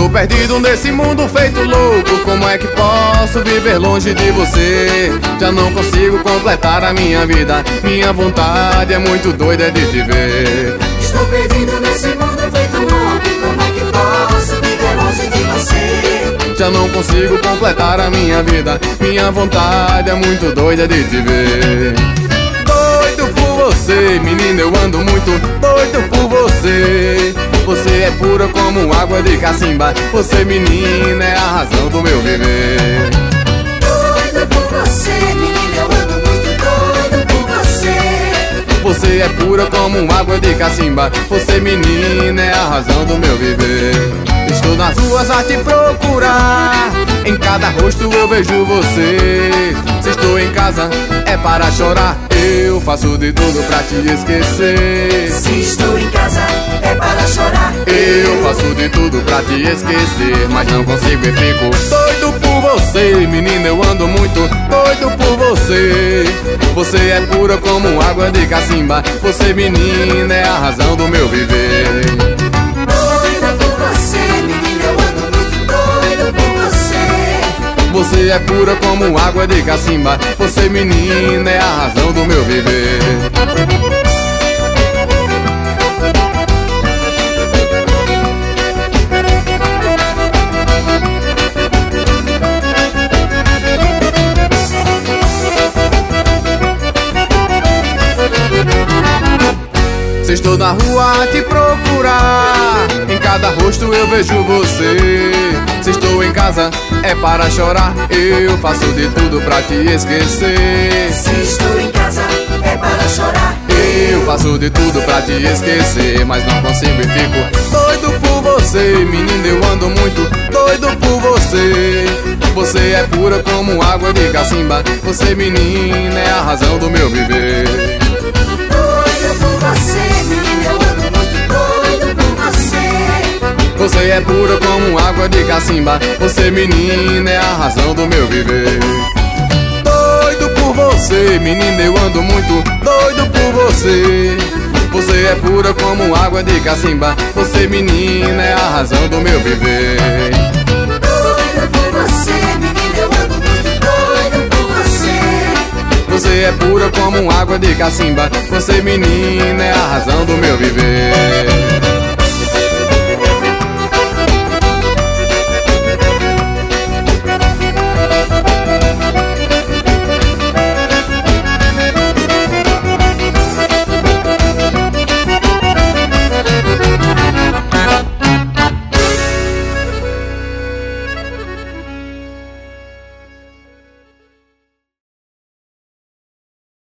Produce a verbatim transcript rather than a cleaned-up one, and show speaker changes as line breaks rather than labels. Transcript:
Estou perdido nesse mundo feito louco. Como é que posso viver longe de você? Já não consigo completar a minha vida. Minha vontade é muito doida de te ver.
Estou perdido nesse mundo feito louco. Como é que posso viver longe de você?
Já não consigo completar a minha vida. Minha vontade é muito doida de te ver. Doido por você, menina, eu ando muito doido por você. Você é pura como água de cacimba. Você, menina, é a razão do meu viver.
Doido por você, menina, eu ando muito doido por você.
Você é pura como água de cacimba. Você, menina, é a razão do meu viver. Estou nas ruas a te procurar. Em cada rosto eu vejo você. Se estou em casa é para chorar. Eu faço de tudo pra te esquecer.
Se estou em casa é para chorar.
Eu faço de tudo pra te esquecer, mas não consigo e fico doido por você. Menina, eu ando muito doido por você. Você é pura como água de cacimba. Você, menina, é a razão do meu viver.
Doido por você, menina, eu ando muito doido por você.
Você é pura como água de cacimba. Você, menina, é a razão do meu viver. Se estou na rua a te procurar, em cada rosto eu vejo você. Se estou em casa é para chorar. Eu faço de tudo pra te esquecer.
Se estou em casa é para chorar.
Eu faço de tudo pra te esquecer, mas não consigo e fico doido por você. Menina, eu ando muito doido por você. Você é pura como água de cacimba. Você, menina, é a razão do meu viver.
Doido por você, menina, eu ando muito doido por você.
Você é pura como água de cacimba. Você, menina, é a razão do meu viver. Doido por você, menina, eu ando muito doido por você. Você é pura como água de cacimba. Você, menina, é a razão do meu viver.
Doido por você, menina, eu ando muito doido por você.
Você é pura como água de cacimba. Você, menina, é a razão do meu viver.